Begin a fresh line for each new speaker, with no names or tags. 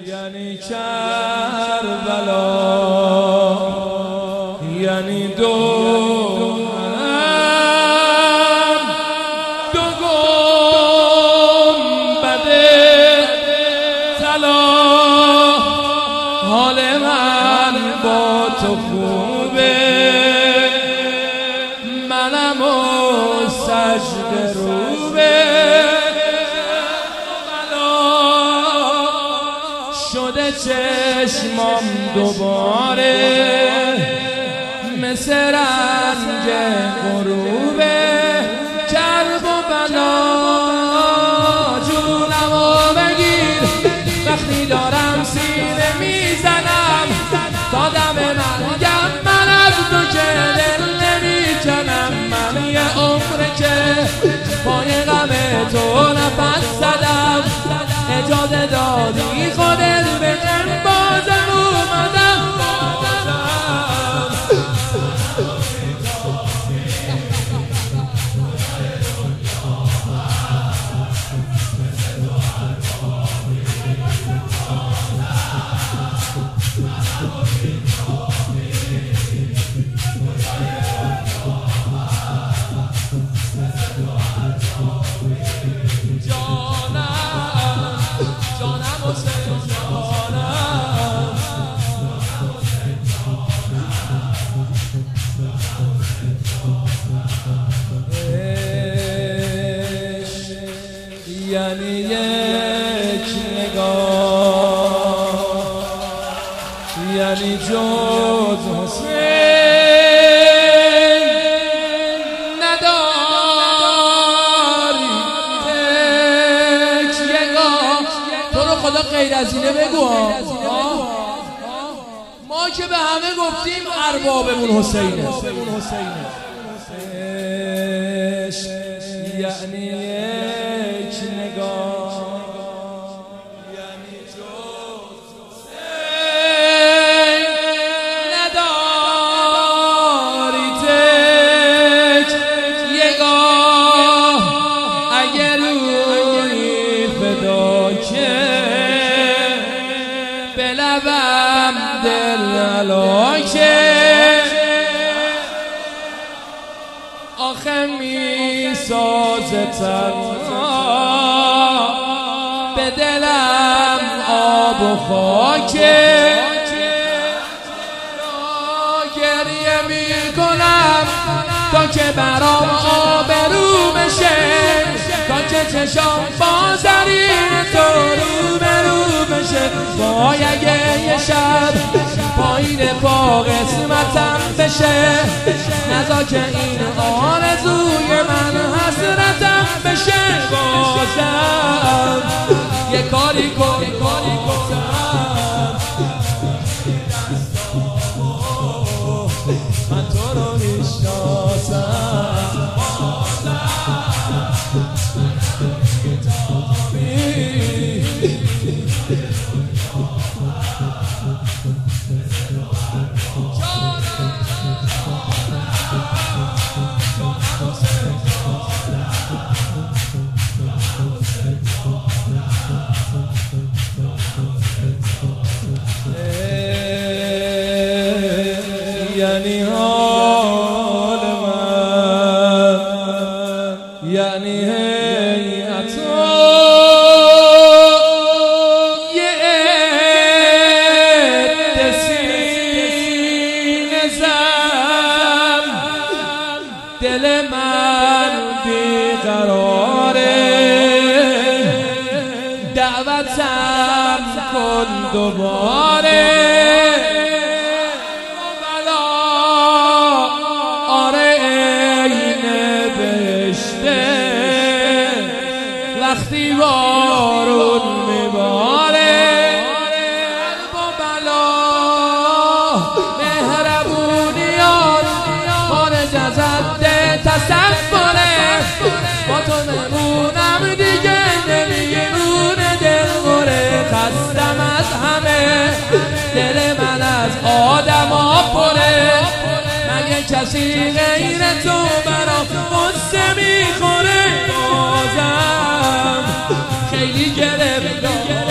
یعنی کربلا، یعنی دو گنبد طلا. حال من با تو خوبه، منم و سجده روبه. شده چشمام دوباره مثل رنگ غروبه. کرب و بلا جونمو بگیر وقتی دارم سینه میزنم. تا دم مرگم من از تو که دل نمیکنم. من یه عمره که پای غم تو نفس زدم. اجازه دادی خودت بگم بازم اومدم. یعنی یک نگاه، یعنی جز حسین نداری تکیه‌گاه. تو رو خدا غیر از اینه بگو. ما که به همه گفتیم اربابمون حسینه. یعنی یک نگاه، یعنی جز حسین نداری تکیه‌گاه. اگر روی فدا که به لبم دل علاکه. آخه می سازه تنها به دلم آب و خاکه. گریه می کنم تا که برام آبرو بشه. تا که چشام با زرین تو رو بشه. وای اگه یه شب پایین پا قسمتم بشه. نذار که این آرزوی من حسرتم بشه. بازم یه کاری کن من تو رو میشناسم. یعنی حال من، یعنی هیئت یه عده سینه زن. دل من بیقراره، دعوتم کن دوباره. وقتی بارون میباره قلب و بلا مهربونیات خارج از حد تصوره. با تو نمونم دیگه نمیمونه دلخوره. خستم از همه دل من از آدما پره. مگه کسی غیر تو برام قصه میخوره. بازم خیلی گرفتم